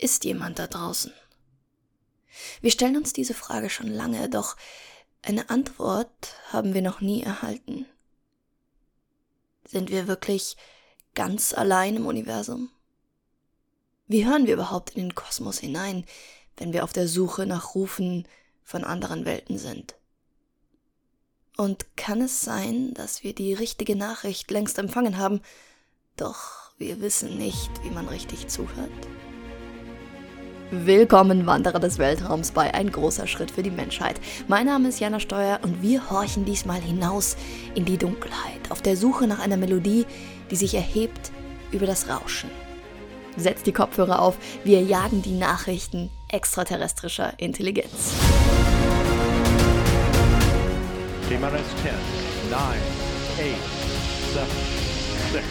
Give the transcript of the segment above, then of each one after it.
Ist jemand da draußen? Wir stellen uns diese Frage schon lange, doch eine Antwort haben wir noch nie erhalten. Sind wir wirklich ganz allein im Universum? Wie hören wir überhaupt in den Kosmos hinein, wenn wir auf der Suche nach Rufen von anderen Welten sind? Und kann es sein, dass wir die richtige Nachricht längst empfangen haben, doch wir wissen nicht, wie man richtig zuhört? Willkommen, Wanderer des Weltraums, bei Ein großer Schritt für die Menschheit. Mein Name ist Jana Steuer und wir horchen diesmal hinaus in die Dunkelheit, auf der Suche nach einer Melodie, die sich erhebt über das Rauschen. Setzt die Kopfhörer auf, wir jagen die Nachrichten extraterrestrischer Intelligenz. T-minus 10, 9, 8, 7,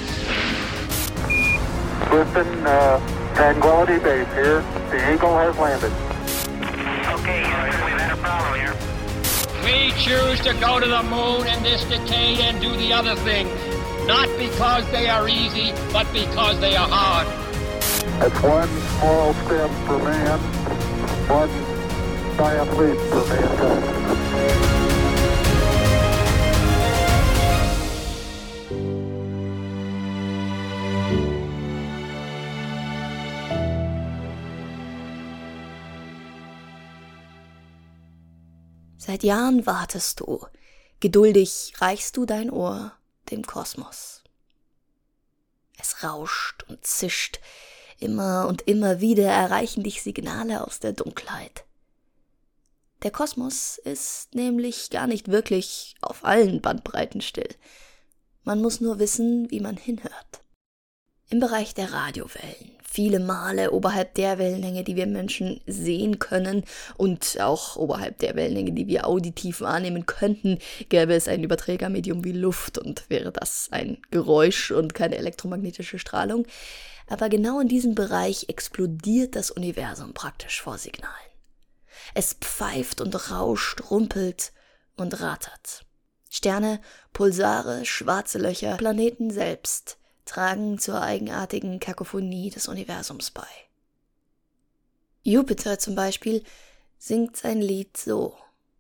6. Houston, Tranquility Base here. The Eagle has landed. Okay, Houston, we've had a problem here. We choose to go to the moon in this decade and do the other things, not because they are easy, but because they are hard. That's one small step for man, one giant leap for mankind. Seit Jahren wartest du, geduldig reichst du dein Ohr dem Kosmos. Es rauscht und zischt, immer und immer wieder erreichen dich Signale aus der Dunkelheit. Der Kosmos ist nämlich gar nicht wirklich auf allen Bandbreiten still. Man muss nur wissen, wie man hinhört. Im Bereich der Radiowellen, viele Male oberhalb der Wellenlänge, die wir Menschen sehen können und auch oberhalb der Wellenlänge, die wir auditiv wahrnehmen könnten, gäbe es ein Überträgermedium wie Luft und wäre das ein Geräusch und keine elektromagnetische Strahlung. Aber genau in diesem Bereich explodiert das Universum praktisch vor Signalen. Es pfeift und rauscht, rumpelt und rattert. Sterne, Pulsare, schwarze Löcher, Planeten selbst tragen zur eigenartigen Kakophonie des Universums bei. Jupiter zum Beispiel singt sein Lied so.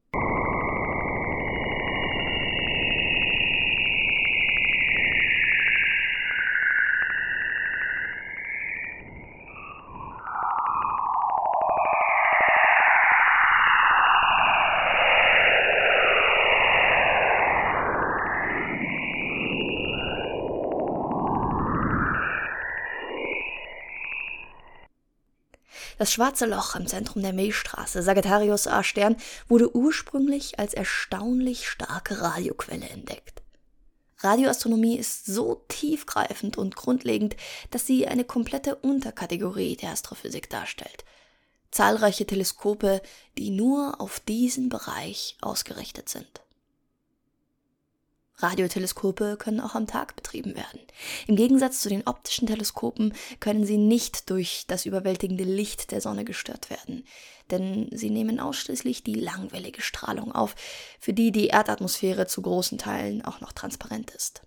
Das schwarze Loch im Zentrum der Milchstraße, Sagittarius A-Stern, wurde ursprünglich als erstaunlich starke Radioquelle entdeckt. Radioastronomie ist so tiefgreifend und grundlegend, dass sie eine komplette Unterkategorie der Astrophysik darstellt. Zahlreiche Teleskope, die nur auf diesen Bereich ausgerichtet sind. Radioteleskope können auch am Tag betrieben werden. Im Gegensatz zu den optischen Teleskopen können sie nicht durch das überwältigende Licht der Sonne gestört werden, denn sie nehmen ausschließlich die langwellige Strahlung auf, für die die Erdatmosphäre zu großen Teilen auch noch transparent ist.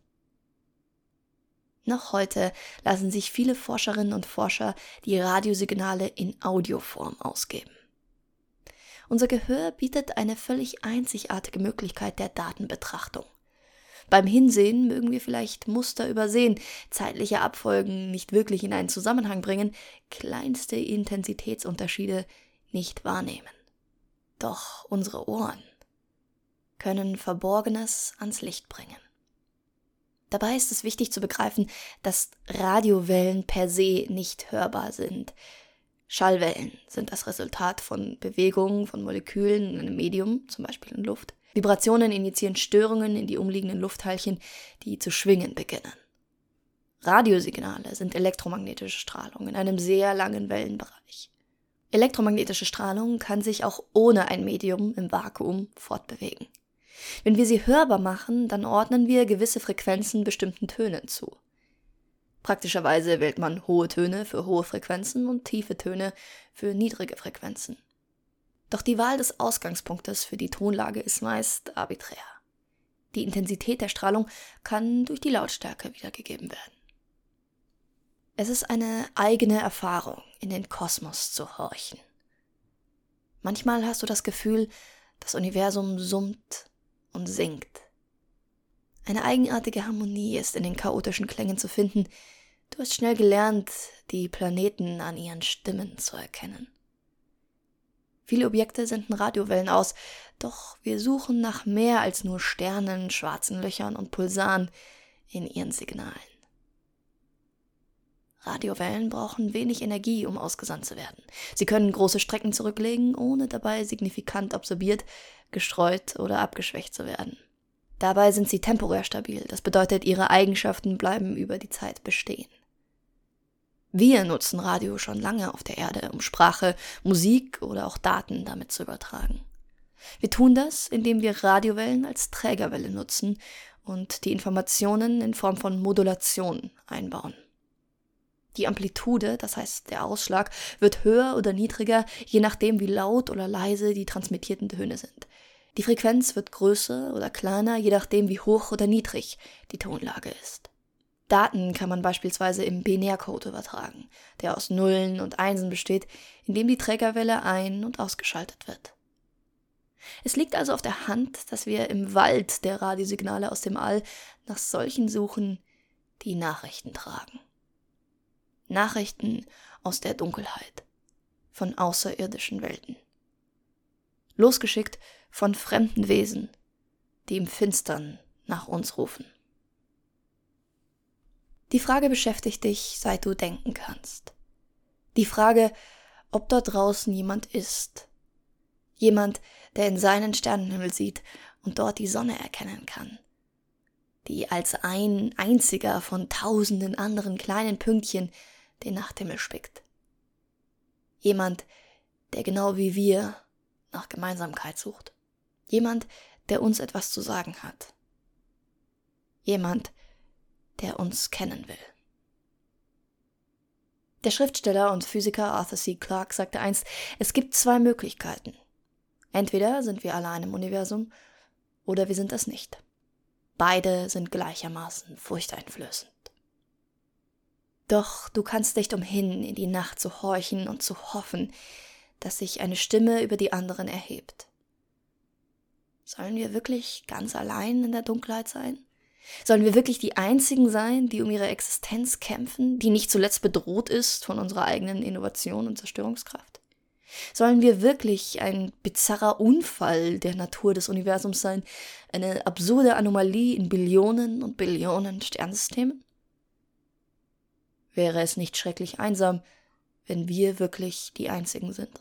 Noch heute lassen sich viele Forscherinnen und Forscher die Radiosignale in Audioform ausgeben. Unser Gehör bietet eine völlig einzigartige Möglichkeit der Datenbetrachtung. Beim Hinsehen mögen wir vielleicht Muster übersehen, zeitliche Abfolgen nicht wirklich in einen Zusammenhang bringen, kleinste Intensitätsunterschiede nicht wahrnehmen. Doch unsere Ohren können Verborgenes ans Licht bringen. Dabei ist es wichtig zu begreifen, dass Radiowellen per se nicht hörbar sind. Schallwellen sind das Resultat von Bewegungen von Molekülen in einem Medium, zum Beispiel in Luft. Vibrationen injizieren Störungen in die umliegenden Luftteilchen, die zu schwingen beginnen. Radiosignale sind elektromagnetische Strahlung in einem sehr langen Wellenbereich. Elektromagnetische Strahlung kann sich auch ohne ein Medium im Vakuum fortbewegen. Wenn wir sie hörbar machen, dann ordnen wir gewisse Frequenzen bestimmten Tönen zu. Praktischerweise wählt man hohe Töne für hohe Frequenzen und tiefe Töne für niedrige Frequenzen. Doch die Wahl des Ausgangspunktes für die Tonlage ist meist arbiträr. Die Intensität der Strahlung kann durch die Lautstärke wiedergegeben werden. Es ist eine eigene Erfahrung, in den Kosmos zu horchen. Manchmal hast du das Gefühl, das Universum summt und singt. Eine eigenartige Harmonie ist in den chaotischen Klängen zu finden. Du hast schnell gelernt, die Planeten an ihren Stimmen zu erkennen. Viele Objekte senden Radiowellen aus, doch wir suchen nach mehr als nur Sternen, schwarzen Löchern und Pulsaren in ihren Signalen. Radiowellen brauchen wenig Energie, um ausgesandt zu werden. Sie können große Strecken zurücklegen, ohne dabei signifikant absorbiert, gestreut oder abgeschwächt zu werden. Dabei sind sie temporär stabil, das bedeutet, ihre Eigenschaften bleiben über die Zeit bestehen. Wir nutzen Radio schon lange auf der Erde, um Sprache, Musik oder auch Daten damit zu übertragen. Wir tun das, indem wir Radiowellen als Trägerwelle nutzen und die Informationen in Form von Modulation einbauen. Die Amplitude, das heißt der Ausschlag, wird höher oder niedriger, je nachdem wie laut oder leise die transmittierten Töne sind. Die Frequenz wird größer oder kleiner, je nachdem wie hoch oder niedrig die Tonlage ist. Daten kann man beispielsweise im Binärcode übertragen, der aus Nullen und Einsen besteht, indem die Trägerwelle ein- und ausgeschaltet wird. Es liegt also auf der Hand, dass wir im Wald der Radiosignale aus dem All nach solchen suchen, die Nachrichten tragen. Nachrichten aus der Dunkelheit, von außerirdischen Welten. Losgeschickt von fremden Wesen, die im Finstern nach uns rufen. Die Frage beschäftigt dich, seit du denken kannst. Die Frage, ob dort draußen jemand ist. Jemand, der in seinen Sternenhimmel sieht und dort die Sonne erkennen kann. Die als ein einziger von tausenden anderen kleinen Pünktchen den Nachthimmel spickt. Jemand, der genau wie wir nach Gemeinsamkeit sucht. Jemand, der uns etwas zu sagen hat. Jemand, der uns kennen will. Der Schriftsteller und Physiker Arthur C. Clarke sagte einst, es gibt 2 Möglichkeiten. Entweder sind wir allein im Universum, oder wir sind es nicht. Beide sind gleichermaßen furchteinflößend. Doch du kannst nicht umhin, in die Nacht zu horchen und zu hoffen, dass sich eine Stimme über die anderen erhebt. Sollen wir wirklich ganz allein in der Dunkelheit sein? Sollen wir wirklich die Einzigen sein, die um ihre Existenz kämpfen, die nicht zuletzt bedroht ist von unserer eigenen Innovation und Zerstörungskraft? Sollen wir wirklich ein bizarrer Unfall der Natur des Universums sein, eine absurde Anomalie in Billionen und Billionen Sternsystemen? Wäre es nicht schrecklich einsam, wenn wir wirklich die Einzigen sind?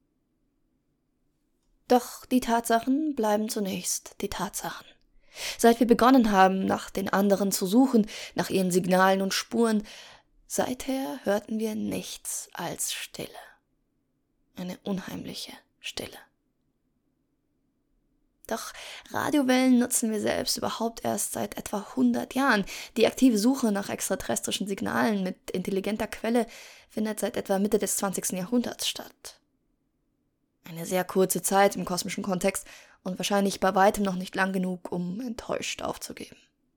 Doch die Tatsachen bleiben zunächst die Tatsachen. Seit wir begonnen haben, nach den anderen zu suchen, nach ihren Signalen und Spuren, seither hörten wir nichts als Stille. Eine unheimliche Stille. Doch Radiowellen nutzen wir selbst überhaupt erst seit etwa 100 Jahren. Die aktive Suche nach extraterrestrischen Signalen mit intelligenter Quelle findet seit etwa Mitte des 20. Jahrhunderts statt. Eine sehr kurze Zeit im kosmischen Kontext und wahrscheinlich bei weitem noch nicht lang genug, um enttäuscht aufzugeben.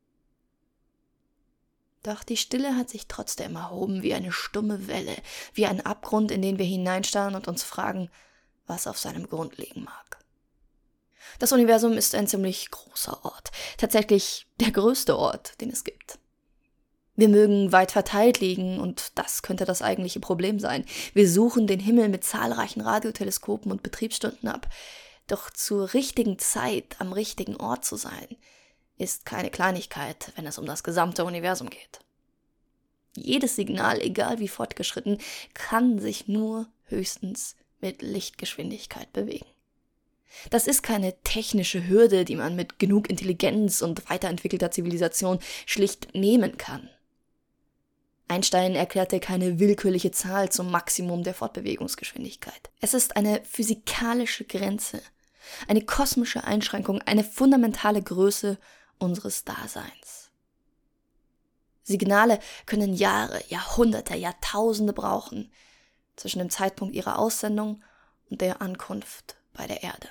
Doch die Stille hat sich trotzdem erhoben wie eine stumme Welle, wie ein Abgrund, in den wir hineinstarren und uns fragen, was auf seinem Grund liegen mag. Das Universum ist ein ziemlich großer Ort, tatsächlich der größte Ort, den es gibt. Wir mögen weit verteilt liegen und das könnte das eigentliche Problem sein. Wir suchen den Himmel mit zahlreichen Radioteleskopen und Betriebsstunden ab. Doch zur richtigen Zeit am richtigen Ort zu sein, ist keine Kleinigkeit, wenn es um das gesamte Universum geht. Jedes Signal, egal wie fortgeschritten, kann sich nur höchstens mit Lichtgeschwindigkeit bewegen. Das ist keine technische Hürde, die man mit genug Intelligenz und weiterentwickelter Zivilisation schlicht nehmen kann. Einstein erklärte keine willkürliche Zahl zum Maximum der Fortbewegungsgeschwindigkeit. Es ist eine physikalische Grenze, eine kosmische Einschränkung, eine fundamentale Größe unseres Daseins. Signale können Jahre, Jahrhunderte, Jahrtausende brauchen zwischen dem Zeitpunkt ihrer Aussendung und der Ankunft bei der Erde.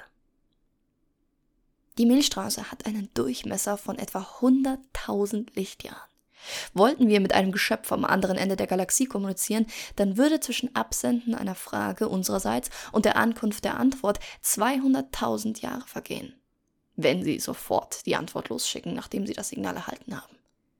Die Milchstraße hat einen Durchmesser von etwa 100.000 Lichtjahren. Wollten wir mit einem Geschöpf am anderen Ende der Galaxie kommunizieren, dann würde zwischen Absenden einer Frage unsererseits und der Ankunft der Antwort 200.000 Jahre vergehen, wenn sie sofort die Antwort losschicken, nachdem sie das Signal erhalten haben.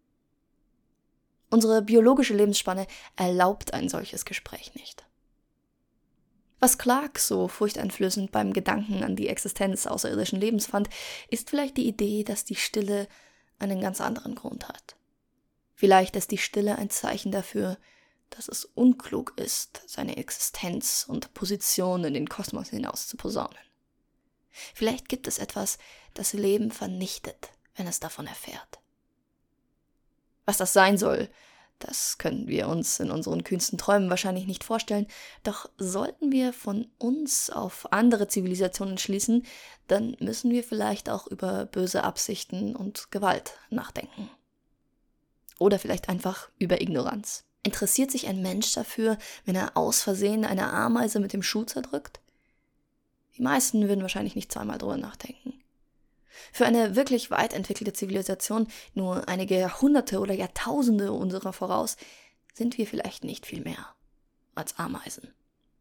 Unsere biologische Lebensspanne erlaubt ein solches Gespräch nicht. Was Clarke so furchteinflößend beim Gedanken an die Existenz außerirdischen Lebens fand, ist vielleicht die Idee, dass die Stille einen ganz anderen Grund hat. Vielleicht ist die Stille ein Zeichen dafür, dass es unklug ist, seine Existenz und Position in den Kosmos hinaus zu posaunen. Vielleicht gibt es etwas, das Leben vernichtet, wenn es davon erfährt. Was das sein soll, das können wir uns in unseren kühnsten Träumen wahrscheinlich nicht vorstellen, doch sollten wir von uns auf andere Zivilisationen schließen, dann müssen wir vielleicht auch über böse Absichten und Gewalt nachdenken. Oder vielleicht einfach über Ignoranz. Interessiert sich ein Mensch dafür, wenn er aus Versehen eine Ameise mit dem Schuh zerdrückt? Die meisten würden wahrscheinlich nicht zweimal drüber nachdenken. Für eine wirklich weit entwickelte Zivilisation, nur einige Jahrhunderte oder Jahrtausende unserer voraus, sind wir vielleicht nicht viel mehr als Ameisen.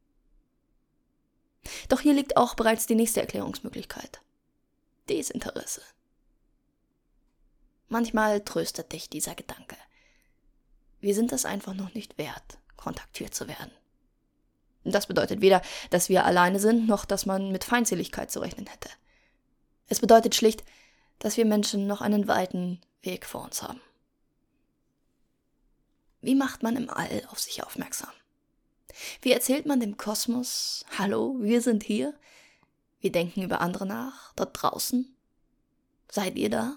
Doch hier liegt auch bereits die nächste Erklärungsmöglichkeit: Desinteresse. Manchmal tröstet dich dieser Gedanke. Wir sind es einfach noch nicht wert, kontaktiert zu werden. Das bedeutet weder, dass wir alleine sind, noch dass man mit Feindseligkeit zu rechnen hätte. Es bedeutet schlicht, dass wir Menschen noch einen weiten Weg vor uns haben. Wie macht man im All auf sich aufmerksam? Wie erzählt man dem Kosmos: Hallo, wir sind hier? Wir denken über andere nach, dort draußen. Seid ihr da?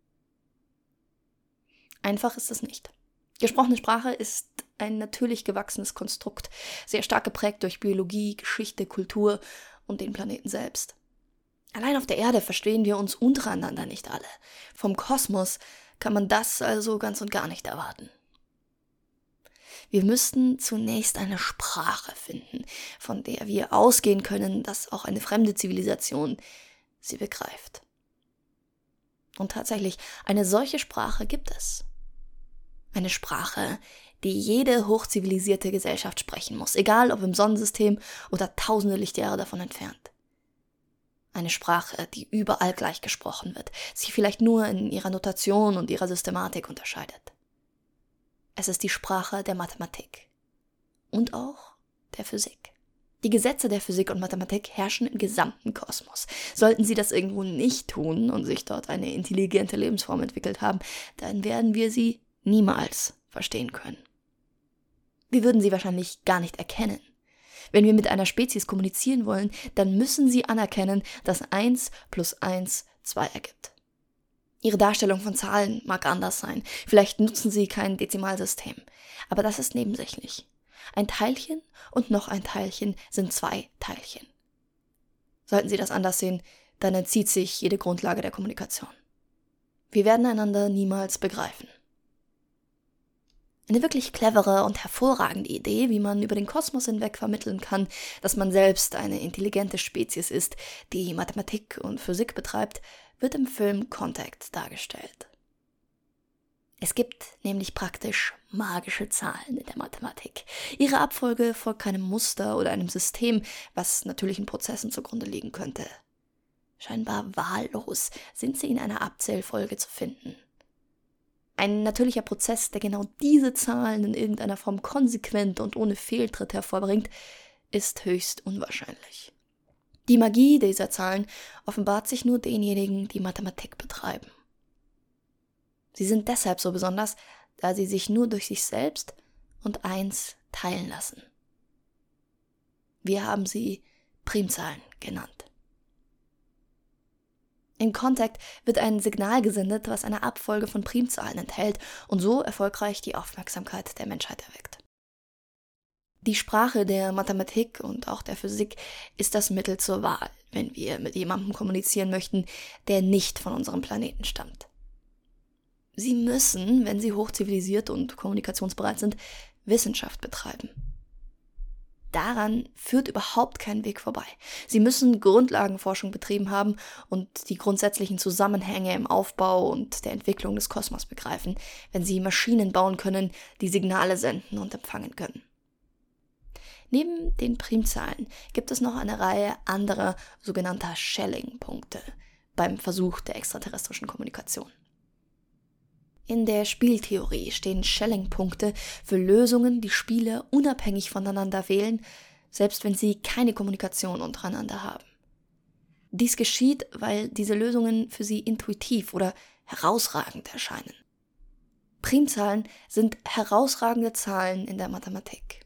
Einfach ist es nicht. Gesprochene Sprache ist ein natürlich gewachsenes Konstrukt, sehr stark geprägt durch Biologie, Geschichte, Kultur und den Planeten selbst. Allein auf der Erde verstehen wir uns untereinander nicht alle. Vom Kosmos kann man das also ganz und gar nicht erwarten. Wir müssten zunächst eine Sprache finden, von der wir ausgehen können, dass auch eine fremde Zivilisation sie begreift. Und tatsächlich, eine solche Sprache gibt es. Eine Sprache, die jede hochzivilisierte Gesellschaft sprechen muss, egal ob im Sonnensystem oder tausende Lichtjahre davon entfernt. Eine Sprache, die überall gleich gesprochen wird, sich vielleicht nur in ihrer Notation und ihrer Systematik unterscheidet. Es ist die Sprache der Mathematik und auch der Physik. Die Gesetze der Physik und Mathematik herrschen im gesamten Kosmos. Sollten sie das irgendwo nicht tun und sich dort eine intelligente Lebensform entwickelt haben, dann werden wir sie niemals verstehen können. Wir würden sie wahrscheinlich gar nicht erkennen. Wenn wir mit einer Spezies kommunizieren wollen, dann müssen sie anerkennen, dass 1 + 1 2 ergibt. Ihre Darstellung von Zahlen mag anders sein. Vielleicht nutzen sie kein Dezimalsystem. Aber das ist nebensächlich. Ein Teilchen und noch ein Teilchen sind 2 Teilchen. Sollten sie das anders sehen, dann entzieht sich jede Grundlage der Kommunikation. Wir werden einander niemals begreifen. Eine wirklich clevere und hervorragende Idee, wie man über den Kosmos hinweg vermitteln kann, dass man selbst eine intelligente Spezies ist, die Mathematik und Physik betreibt, wird im Film Contact dargestellt. Es gibt nämlich praktisch magische Zahlen in der Mathematik. Ihre Abfolge folgt keinem Muster oder einem System, was natürlichen Prozessen zugrunde liegen könnte. Scheinbar wahllos sind sie in einer Abzählfolge zu finden. Ein natürlicher Prozess, der genau diese Zahlen in irgendeiner Form konsequent und ohne Fehltritt hervorbringt, ist höchst unwahrscheinlich. Die Magie dieser Zahlen offenbart sich nur denjenigen, die Mathematik betreiben. Sie sind deshalb so besonders, da sie sich nur durch sich selbst und 1 teilen lassen. Wir haben sie Primzahlen genannt. In Contact wird ein Signal gesendet, was eine Abfolge von Primzahlen enthält und so erfolgreich die Aufmerksamkeit der Menschheit erweckt. Die Sprache der Mathematik und auch der Physik ist das Mittel zur Wahl, wenn wir mit jemandem kommunizieren möchten, der nicht von unserem Planeten stammt. Sie müssen, wenn sie hochzivilisiert und kommunikationsbereit sind, Wissenschaft betreiben. daran führt überhaupt kein Weg vorbei. Sie müssen Grundlagenforschung betrieben haben und die grundsätzlichen Zusammenhänge im Aufbau und der Entwicklung des Kosmos begreifen, wenn sie Maschinen bauen können, die Signale senden und empfangen können. Neben den Primzahlen gibt es noch eine Reihe anderer sogenannter Schelling-Punkte beim Versuch der extraterrestrischen Kommunikation. In der Spieltheorie stehen Schelling-Punkte für Lösungen, die Spieler unabhängig voneinander wählen, selbst wenn sie keine Kommunikation untereinander haben. Dies geschieht, weil diese Lösungen für sie intuitiv oder herausragend erscheinen. Primzahlen sind herausragende Zahlen in der Mathematik.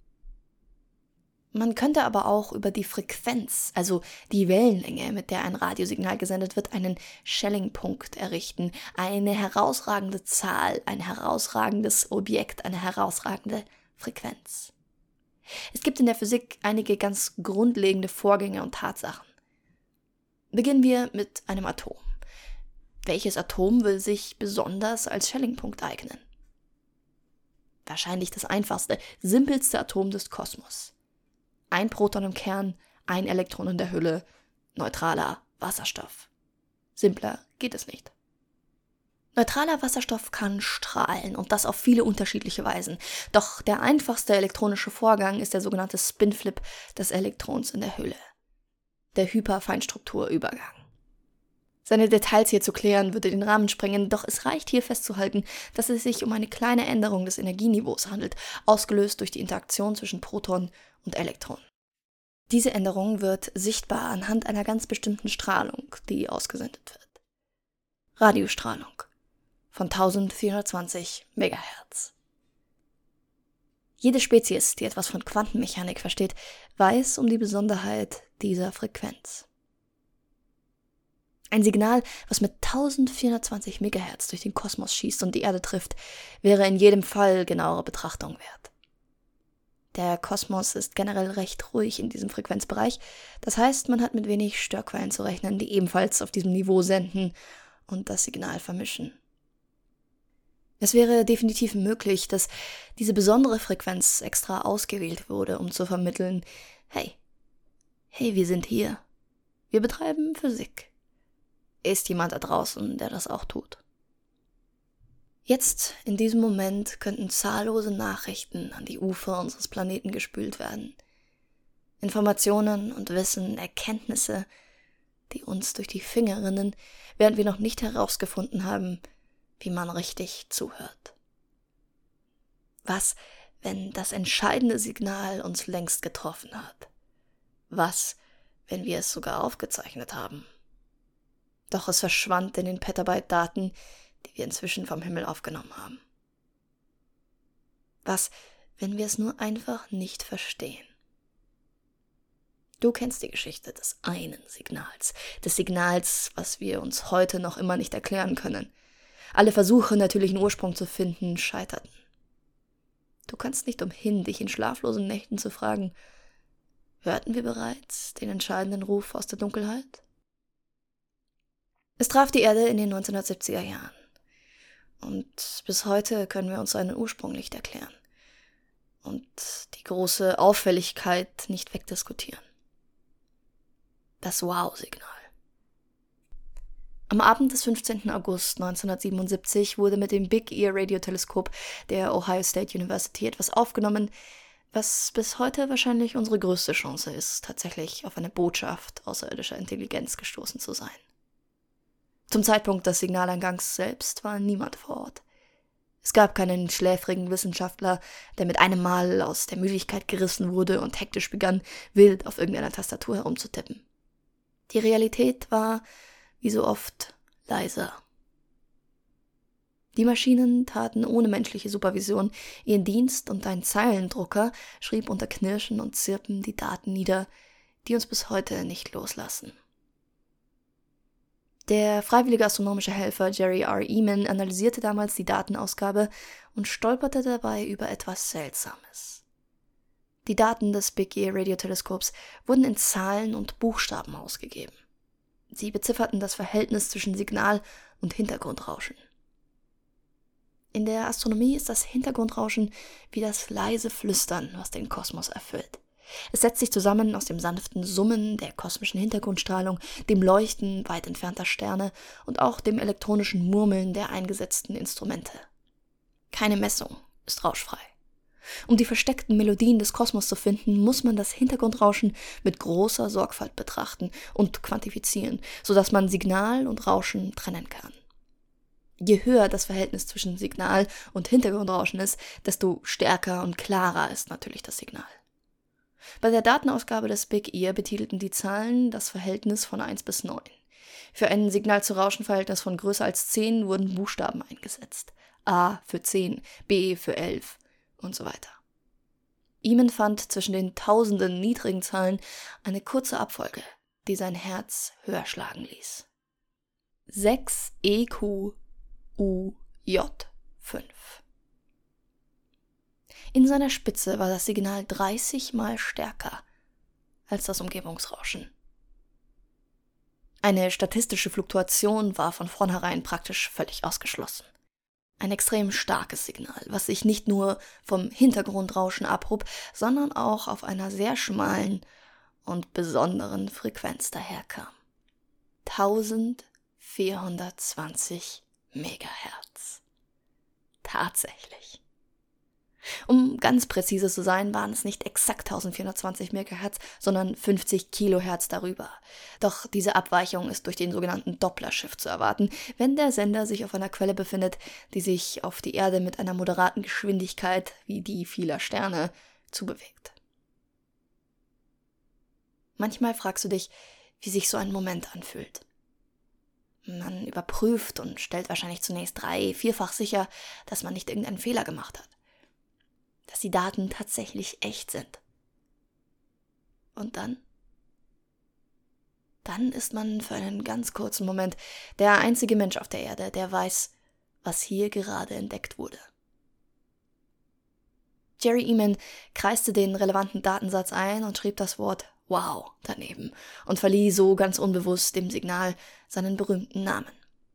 Man könnte aber auch über die Frequenz, also die Wellenlänge, mit der ein Radiosignal gesendet wird, einen Schelling-Punkt errichten. Eine herausragende Zahl, ein herausragendes Objekt, eine herausragende Frequenz. Es gibt in der Physik einige ganz grundlegende Vorgänge und Tatsachen. Beginnen wir mit einem Atom. Welches Atom will sich besonders als Schelling-Punkt eignen? Wahrscheinlich das einfachste, simpelste Atom des Kosmos. Ein Proton im Kern, ein Elektron in der Hülle, neutraler Wasserstoff. Simpler geht es nicht. Neutraler Wasserstoff kann strahlen und das auf viele unterschiedliche Weisen. Doch der einfachste elektronische Vorgang ist der sogenannte Spinflip des Elektrons in der Hülle. Der Hyperfeinstrukturübergang. Seine Details hier zu klären, würde den Rahmen sprengen, doch es reicht hier festzuhalten, dass es sich um eine kleine Änderung des Energieniveaus handelt, ausgelöst durch die Interaktion zwischen Proton und Elektron. Diese Änderung wird sichtbar anhand einer ganz bestimmten Strahlung, die ausgesendet wird. Radiostrahlung von 1420 MHz. Jede Spezies, die etwas von Quantenmechanik versteht, weiß um die Besonderheit dieser Frequenz. Ein Signal, was mit 1420 MHz durch den Kosmos schießt und die Erde trifft, wäre in jedem Fall genauere Betrachtung wert. Der Kosmos ist generell recht ruhig in diesem Frequenzbereich, das heißt, man hat mit wenig Störquellen zu rechnen, die ebenfalls auf diesem Niveau senden und das Signal vermischen. Es wäre definitiv möglich, dass diese besondere Frequenz extra ausgewählt wurde, um zu vermitteln, hey, wir sind hier, wir betreiben Physik. Ist jemand da draußen, der das auch tut? Jetzt, in diesem Moment, könnten zahllose Nachrichten an die Ufer unseres Planeten gespült werden. Informationen und Wissen, Erkenntnisse, die uns durch die Finger rinnen, während wir noch nicht herausgefunden haben, wie man richtig zuhört. Was, wenn das entscheidende Signal uns längst getroffen hat? Was, wenn wir es sogar aufgezeichnet haben? Doch es verschwand in den Petabyte Daten, die wir inzwischen vom Himmel aufgenommen haben. Was, wenn wir es nur einfach nicht verstehen? Du kennst die Geschichte des einen Signals, des Signals, was wir uns heute noch immer nicht erklären können. Alle Versuche, natürlichen Ursprung zu finden, scheiterten. Du kannst nicht umhin, dich in schlaflosen Nächten zu fragen, hörten wir bereits den entscheidenden Ruf aus der Dunkelheit? Es traf die Erde in den 1970er Jahren. Und bis heute können wir uns seinen Ursprung nicht erklären und die große Auffälligkeit nicht wegdiskutieren. Das Wow-Signal. Am Abend des 15. August 1977 wurde mit dem Big Ear Radioteleskop der Ohio State University etwas aufgenommen, was bis heute wahrscheinlich unsere größte Chance ist, tatsächlich auf eine Botschaft außerirdischer Intelligenz gestoßen zu sein. Zum Zeitpunkt des Signaleingangs selbst war niemand vor Ort. Es gab keinen schläfrigen Wissenschaftler, der mit einem Mal aus der Müdigkeit gerissen wurde und hektisch begann, wild auf irgendeiner Tastatur herumzutippen. Die Realität war, wie so oft, leiser. Die Maschinen taten ohne menschliche Supervision ihren Dienst und ein Zeilendrucker schrieb unter Knirschen und Zirpen die Daten nieder, die uns bis heute nicht loslassen. Der freiwillige astronomische Helfer Jerry R. Eman analysierte damals die Datenausgabe und stolperte dabei über etwas Seltsames. Die Daten des Big Ear Radioteleskops wurden in Zahlen und Buchstaben ausgegeben. Sie bezifferten das Verhältnis zwischen Signal und Hintergrundrauschen. In der Astronomie ist das Hintergrundrauschen wie das leise Flüstern, was den Kosmos erfüllt. Es setzt sich zusammen aus dem sanften Summen der kosmischen Hintergrundstrahlung, dem Leuchten weit entfernter Sterne und auch dem elektronischen Murmeln der eingesetzten Instrumente. Keine Messung ist rauschfrei. Um die versteckten Melodien des Kosmos zu finden, muss man das Hintergrundrauschen mit großer Sorgfalt betrachten und quantifizieren, sodass man Signal und Rauschen trennen kann. Je höher das Verhältnis zwischen Signal und Hintergrundrauschen ist, desto stärker und klarer ist natürlich das Signal. Bei der Datenausgabe des Big Ear betitelten die Zahlen das Verhältnis von 1 bis 9. Für ein Signal-zu-Rauschen-Verhältnis von größer als 10 wurden Buchstaben eingesetzt. A für 10, B für 11 und so weiter. Eamon fand zwischen den tausenden niedrigen Zahlen eine kurze Abfolge, die sein Herz höher schlagen ließ. 6 EQ UJ5. In seiner Spitze war das Signal 30 Mal stärker als das Umgebungsrauschen. Eine statistische Fluktuation war von vornherein praktisch völlig ausgeschlossen. Ein extrem starkes Signal, was sich nicht nur vom Hintergrundrauschen abhob, sondern auch auf einer sehr schmalen und besonderen Frequenz daherkam. 1420 Megahertz. Tatsächlich. Um ganz präzise zu sein, waren es nicht exakt 1420 Megahertz, sondern 50 Kilohertz darüber. Doch diese Abweichung ist durch den sogenannten Doppler-Shift zu erwarten, wenn der Sender sich auf einer Quelle befindet, die sich auf die Erde mit einer moderaten Geschwindigkeit, wie die vieler Sterne, zubewegt. Manchmal fragst du dich, wie sich so ein Moment anfühlt. Man überprüft und stellt wahrscheinlich zunächst 3-, 4-fach sicher, dass man nicht irgendeinen Fehler gemacht hat. Dass die Daten tatsächlich echt sind. Und dann? Dann ist man für einen ganz kurzen Moment der einzige Mensch auf der Erde, der weiß, was hier gerade entdeckt wurde. Jerry Eamon kreiste den relevanten Datensatz ein und schrieb das Wort Wow daneben und verlieh so ganz unbewusst dem Signal seinen berühmten Namen.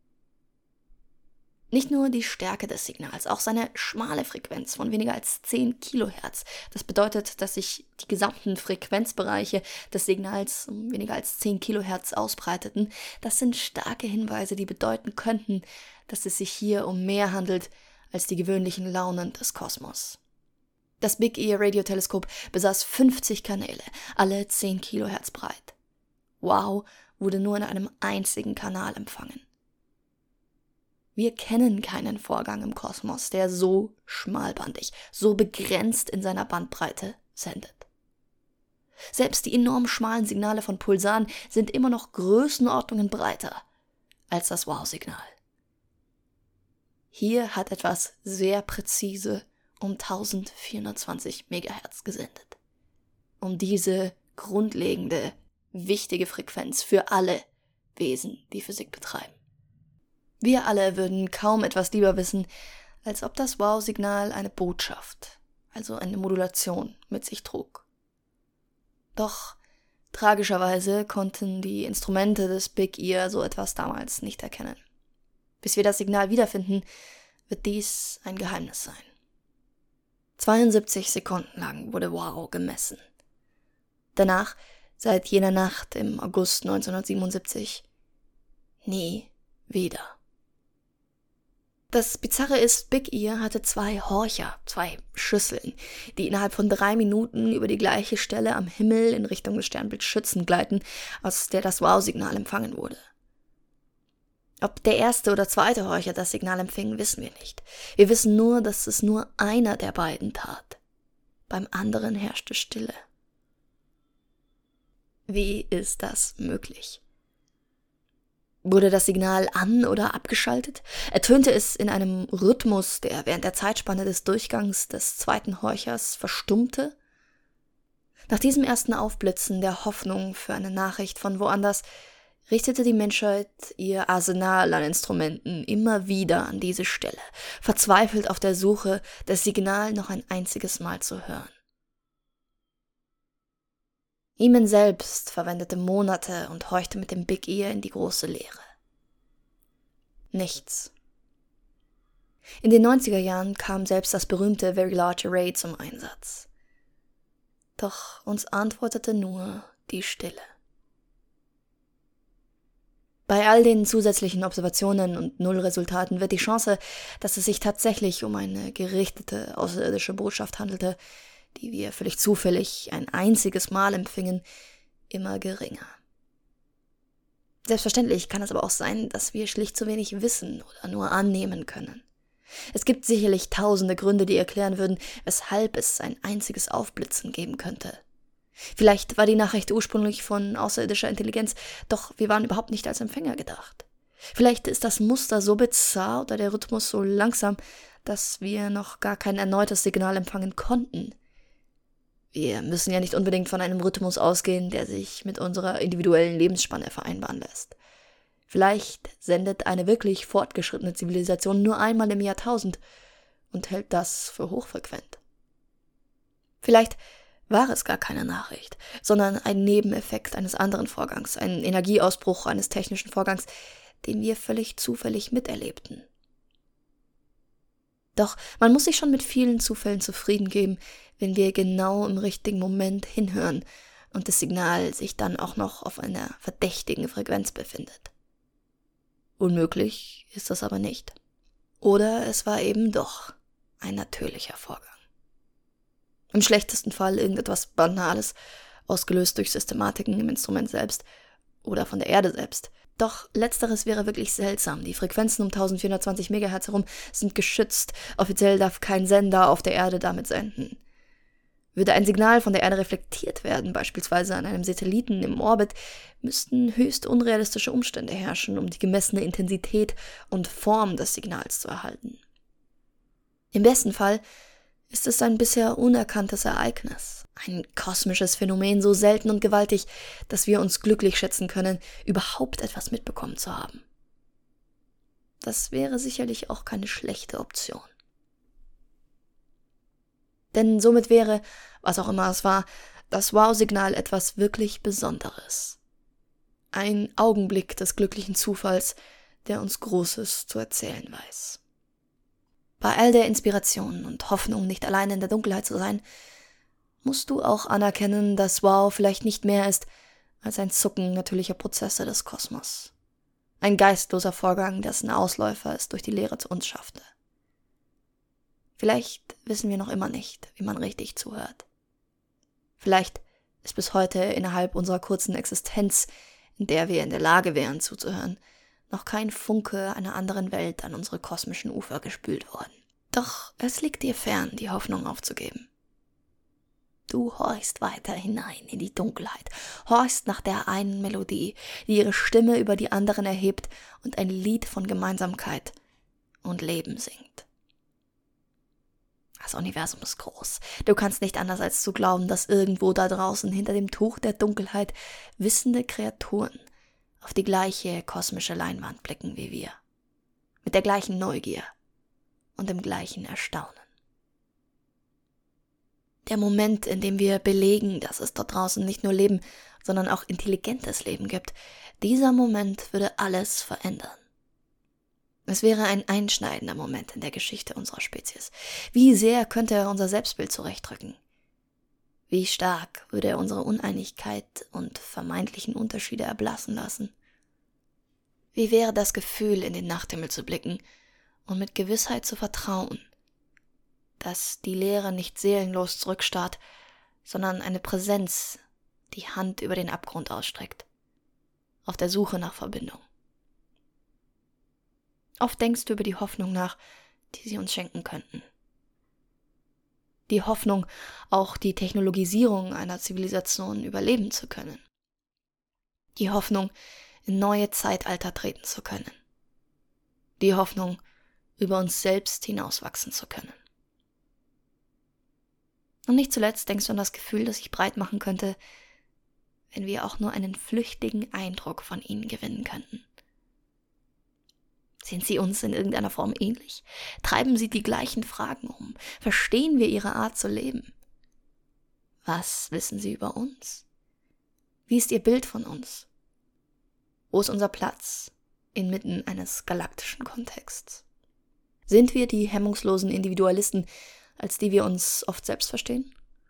Nicht nur die Stärke des Signals, auch seine schmale Frequenz von weniger als 10 Kilohertz. Das bedeutet, dass sich die gesamten Frequenzbereiche des Signals um weniger als 10 Kilohertz ausbreiteten. Das sind starke Hinweise, die bedeuten könnten, dass es sich hier um mehr handelt als die gewöhnlichen Launen des Kosmos. Das Big Ear Radioteleskop besaß 50 Kanäle, alle 10 Kilohertz breit. Wow wurde nur in einem einzigen Kanal empfangen. Wir kennen keinen Vorgang im Kosmos, der so schmalbandig, so begrenzt in seiner Bandbreite sendet. Selbst die enorm schmalen Signale von Pulsaren sind immer noch Größenordnungen breiter als das Wow-Signal. Hier hat etwas sehr präzise um 1420 Megahertz gesendet. Um diese grundlegende, wichtige Frequenz für alle Wesen, die Physik betreiben. Wir alle würden kaum etwas lieber wissen, als ob das Wow-Signal eine Botschaft, also eine Modulation, mit sich trug. Doch tragischerweise konnten die Instrumente des Big Ear so etwas damals nicht erkennen. Bis wir das Signal wiederfinden, wird dies ein Geheimnis sein. 72 Sekunden lang wurde Wow gemessen. Danach, seit jener Nacht im August 1977, nie wieder. Das Bizarre ist, Big Ear hatte 2 Horcher, 2 Schüsseln, die innerhalb von 3 Minuten über die gleiche Stelle am Himmel in Richtung des Sternbilds Schützen gleiten, aus der das Wow-Signal empfangen wurde. Ob der erste oder zweite Horcher das Signal empfing, wissen wir nicht. Wir wissen nur, dass es nur einer der beiden tat. Beim anderen herrschte Stille. Wie ist das möglich? Wurde das Signal an- oder abgeschaltet? Ertönte es in einem Rhythmus, der während der Zeitspanne des Durchgangs des zweiten Horchers verstummte? Nach diesem ersten Aufblitzen der Hoffnung für eine Nachricht von woanders richtete die Menschheit ihr Arsenal an Instrumenten immer wieder an diese Stelle, verzweifelt auf der Suche, das Signal noch ein einziges Mal zu hören. Eamon selbst verwendete Monate und horchte mit dem Big Ear in die große Leere. Nichts. In den 90er Jahren kam selbst das berühmte Very Large Array zum Einsatz. Doch uns antwortete nur die Stille. Bei all den zusätzlichen Observationen und Nullresultaten wird die Chance, dass es sich tatsächlich um eine gerichtete außerirdische Botschaft handelte, die wir völlig zufällig ein einziges Mal empfingen, immer geringer. Selbstverständlich kann es aber auch sein, dass wir schlicht zu wenig wissen oder nur annehmen können. Es gibt sicherlich tausende Gründe, die erklären würden, weshalb es ein einziges Aufblitzen geben könnte. Vielleicht war die Nachricht ursprünglich von außerirdischer Intelligenz, doch wir waren überhaupt nicht als Empfänger gedacht. Vielleicht ist das Muster so bizarr oder der Rhythmus so langsam, dass wir noch gar kein erneutes Signal empfangen konnten. Wir müssen ja nicht unbedingt von einem Rhythmus ausgehen, der sich mit unserer individuellen Lebensspanne vereinbaren lässt. Vielleicht sendet eine wirklich fortgeschrittene Zivilisation nur einmal im Jahrtausend und hält das für hochfrequent. Vielleicht war es gar keine Nachricht, sondern ein Nebeneffekt eines anderen Vorgangs, ein Energieausbruch eines technischen Vorgangs, den wir völlig zufällig miterlebten. Doch man muss sich schon mit vielen Zufällen zufrieden geben, wenn wir genau im richtigen Moment hinhören und das Signal sich dann auch noch auf einer verdächtigen Frequenz befindet. Unmöglich ist das aber nicht. Oder es war eben doch ein natürlicher Vorgang. Im schlechtesten Fall irgendetwas Banales, ausgelöst durch Systematiken im Instrument selbst oder von der Erde selbst. Doch letzteres wäre wirklich seltsam. Die Frequenzen um 1420 MHz herum sind geschützt. Offiziell darf kein Sender auf der Erde damit senden. Würde ein Signal von der Erde reflektiert werden, beispielsweise an einem Satelliten im Orbit, müssten höchst unrealistische Umstände herrschen, um die gemessene Intensität und Form des Signals zu erhalten. Im besten Fall ist es ein bisher unerkanntes Ereignis, ein kosmisches Phänomen so selten und gewaltig, dass wir uns glücklich schätzen können, überhaupt etwas mitbekommen zu haben. Das wäre sicherlich auch keine schlechte Option. Denn somit wäre, was auch immer es war, das Wow-Signal etwas wirklich Besonderes. Ein Augenblick des glücklichen Zufalls, der uns Großes zu erzählen weiß. Bei all der Inspiration und Hoffnung, nicht allein in der Dunkelheit zu sein, musst du auch anerkennen, dass Wow vielleicht nicht mehr ist als ein Zucken natürlicher Prozesse des Kosmos. Ein geistloser Vorgang, dessen Ausläufer es durch die Leere zu uns schaffte. Vielleicht wissen wir noch immer nicht, wie man richtig zuhört. Vielleicht ist bis heute innerhalb unserer kurzen Existenz, in der wir in der Lage wären zuzuhören, noch kein Funke einer anderen Welt an unsere kosmischen Ufer gespült worden. Doch es liegt dir fern, die Hoffnung aufzugeben. Du horchst weiter hinein in die Dunkelheit, horchst nach der einen Melodie, die ihre Stimme über die anderen erhebt und ein Lied von Gemeinsamkeit und Leben singt. Das Universum ist groß. Du kannst nicht anders als zu glauben, dass irgendwo da draußen hinter dem Tuch der Dunkelheit wissende Kreaturen auf die gleiche kosmische Leinwand blicken wie wir. Mit der gleichen Neugier und dem gleichen Erstaunen. Der Moment, in dem wir belegen, dass es dort draußen nicht nur Leben, sondern auch intelligentes Leben gibt, dieser Moment würde alles verändern. Es wäre ein einschneidender Moment in der Geschichte unserer Spezies. Wie sehr könnte er unser Selbstbild zurechtrücken? Wie stark würde er unsere Uneinigkeit und vermeintlichen Unterschiede erblassen lassen? Wie wäre das Gefühl, in den Nachthimmel zu blicken und mit Gewissheit zu vertrauen, dass die Leere nicht seelenlos zurückstarrt, sondern eine Präsenz die Hand über den Abgrund ausstreckt, auf der Suche nach Verbindung. Oft denkst du über die Hoffnung nach, die sie uns schenken könnten. Die Hoffnung, auch die Technologisierung einer Zivilisation überleben zu können. Die Hoffnung, in neue Zeitalter treten zu können. Die Hoffnung, über uns selbst hinauswachsen zu können. Und nicht zuletzt denkst du an das Gefühl, das sich breit machen könnte, wenn wir auch nur einen flüchtigen Eindruck von ihnen gewinnen könnten. Sind sie uns in irgendeiner Form ähnlich? Treiben sie die gleichen Fragen um? Verstehen wir ihre Art zu leben? Was wissen sie über uns? Wie ist ihr Bild von uns? Wo ist unser Platz inmitten eines galaktischen Kontexts? Sind wir die hemmungslosen Individualisten, als die wir uns oft selbst verstehen?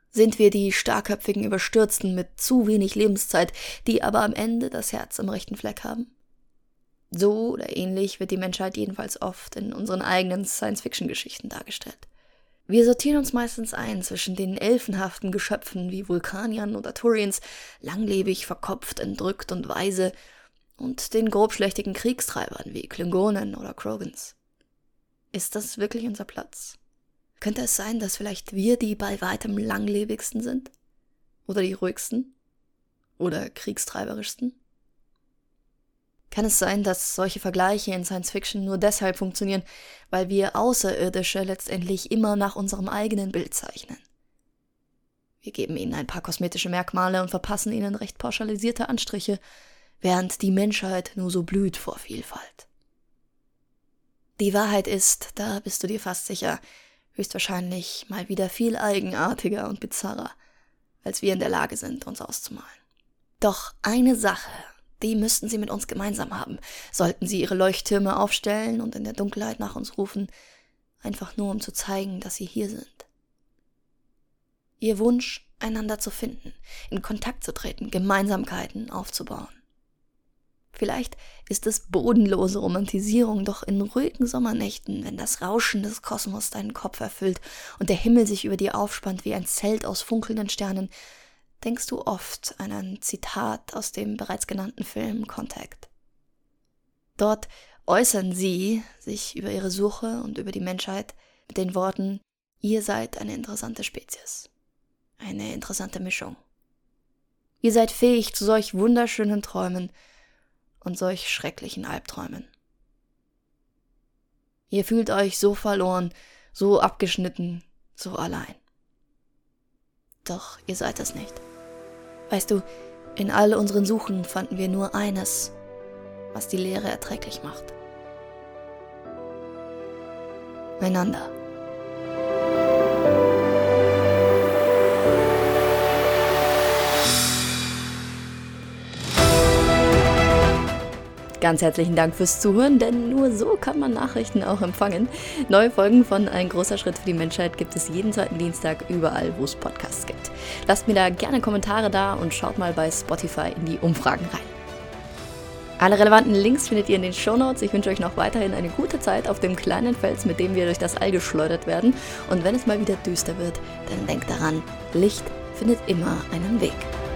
Sind wir die starrköpfigen Überstürzten mit zu wenig Lebenszeit, die aber am Ende das Herz am rechten Fleck haben? So oder ähnlich wird die Menschheit jedenfalls oft in unseren eigenen Science-Fiction-Geschichten dargestellt. Wir sortieren uns meistens ein zwischen den elfenhaften Geschöpfen wie Vulkaniern oder Turians, langlebig, verkopft, entrückt und weise, und den grobschlächtigen Kriegstreibern wie Klingonen oder Krogans. Ist das wirklich unser Platz? Könnte es sein, dass vielleicht wir die bei weitem langlebigsten sind? Oder die ruhigsten? Oder kriegstreiberischsten? Kann es sein, dass solche Vergleiche in Science Fiction nur deshalb funktionieren, weil wir Außerirdische letztendlich immer nach unserem eigenen Bild zeichnen? Wir geben ihnen ein paar kosmetische Merkmale und verpassen ihnen recht pauschalisierte Anstriche, während die Menschheit nur so blüht vor Vielfalt. Die Wahrheit ist, da bist du dir fast sicher, höchstwahrscheinlich mal wieder viel eigenartiger und bizarrer, als wir in der Lage sind, uns auszumalen. Doch eine Sache, die müssten sie mit uns gemeinsam haben, sollten sie ihre Leuchttürme aufstellen und in der Dunkelheit nach uns rufen, einfach nur um zu zeigen, dass sie hier sind. Ihr Wunsch, einander zu finden, in Kontakt zu treten, Gemeinsamkeiten aufzubauen. Vielleicht ist es bodenlose Romantisierung, doch in ruhigen Sommernächten, wenn das Rauschen des Kosmos deinen Kopf erfüllt und der Himmel sich über dir aufspannt wie ein Zelt aus funkelnden Sternen, denkst du oft an ein Zitat aus dem bereits genannten Film Contact. Dort äußern sie sich über ihre Suche und über die Menschheit mit den Worten: Ihr seid eine interessante Spezies, eine interessante Mischung. Ihr seid fähig zu solch wunderschönen Träumen und solch schrecklichen Albträumen. Ihr fühlt euch so verloren, so abgeschnitten, so allein. Doch ihr seid es nicht. Weißt du, in all unseren Suchen fanden wir nur eines, was die Leere erträglich macht. Einander. Ganz herzlichen Dank fürs Zuhören, denn nur so kann man Nachrichten auch empfangen. Neue Folgen von Ein großer Schritt für die Menschheit gibt es jeden zweiten Dienstag überall, wo es Podcasts gibt. Lasst mir da gerne Kommentare da und schaut mal bei Spotify in die Umfragen rein. Alle relevanten Links findet ihr in den Shownotes. Ich wünsche euch noch weiterhin eine gute Zeit auf dem kleinen Fels, mit dem wir durch das All geschleudert werden. Und wenn es mal wieder düster wird, dann denkt daran, Licht findet immer einen Weg.